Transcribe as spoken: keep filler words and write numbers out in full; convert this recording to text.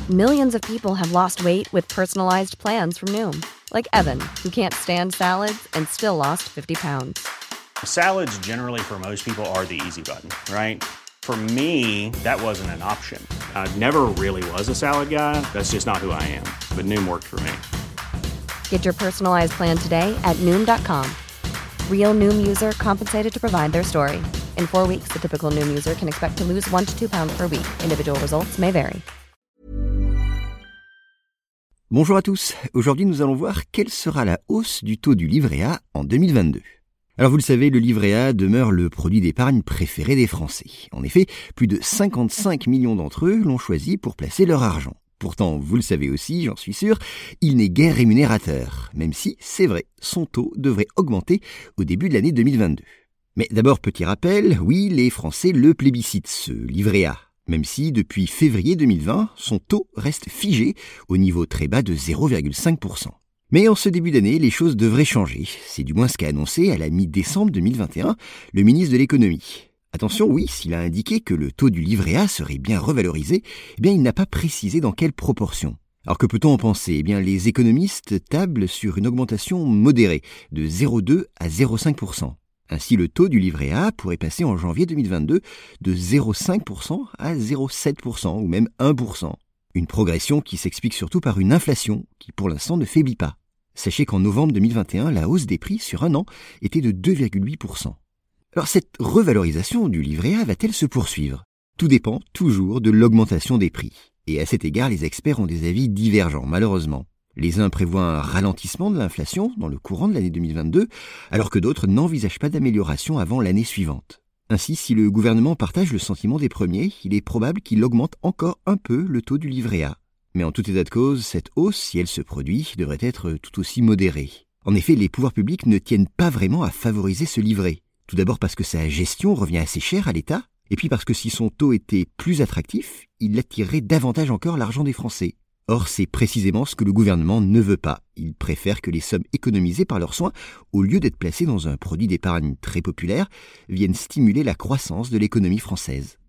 Millions of people have lost weight with personalized plans from Noom. Like Evan, who can't stand salads and still lost fifty pounds. Salads generally for most people are the easy button, right? For me, that wasn't an option. I never really was a salad guy. That's just not who I am. But Noom worked for me. Get your personalized plan today at Noom dot com. Real Noom user compensated to provide their story. In four weeks, the typical Noom user can expect to lose one to two pounds per week. Individual results may vary. Bonjour à tous, aujourd'hui nous allons voir quelle sera la hausse du taux du livret A en deux mille vingt-deux. Alors vous le savez, le livret A demeure le produit d'épargne préféré des Français. En effet, plus de cinquante-cinq millions d'entre eux l'ont choisi pour placer leur argent. Pourtant, vous le savez aussi, j'en suis sûr, il n'est guère rémunérateur, même si, c'est vrai, son taux devrait augmenter au début de l'année deux mille vingt-deux. Mais d'abord, petit rappel, oui, les Français le plébiscitent, ce livret A. Même si, depuis février deux mille vingt, son taux reste figé au niveau très bas de zéro virgule cinq pour cent. Mais en ce début d'année, les choses devraient changer. C'est du moins ce qu'a annoncé à la mi-décembre deux mille vingt et un le ministre de l'économie. Attention, oui, s'il a indiqué que le taux du livret A serait bien revalorisé, eh bien il n'a pas précisé dans quelle proportion. Alors que peut-on en penser ? Eh bien les économistes tablent sur une augmentation modérée de zéro virgule deux à zéro virgule cinq pour cent. Ainsi, le taux du livret A pourrait passer en janvier deux mille vingt-deux de zéro virgule cinq pour cent à zéro virgule sept pour cent ou même un pour cent. Une progression qui s'explique surtout par une inflation qui pour l'instant ne faiblit pas. Sachez qu'en novembre deux mille vingt et un, la hausse des prix sur un an était de deux virgule huit pour cent. Alors cette revalorisation du livret A va-t-elle se poursuivre ? Tout dépend toujours de l'augmentation des prix. Et à cet égard, les experts ont des avis divergents, malheureusement. Les uns prévoient un ralentissement de l'inflation dans le courant de l'année deux mille vingt-deux, alors que d'autres n'envisagent pas d'amélioration avant l'année suivante. Ainsi, si le gouvernement partage le sentiment des premiers, il est probable qu'il augmente encore un peu le taux du livret A. Mais en tout état de cause, cette hausse, si elle se produit, devrait être tout aussi modérée. En effet, les pouvoirs publics ne tiennent pas vraiment à favoriser ce livret. Tout d'abord parce que sa gestion revient assez cher à l'État, et puis parce que si son taux était plus attractif, il attirerait davantage encore l'argent des Français. Or, c'est précisément ce que le gouvernement ne veut pas. Il préfère que les sommes économisées par leurs soins, au lieu d'être placées dans un produit d'épargne très populaire, viennent stimuler la croissance de l'économie française.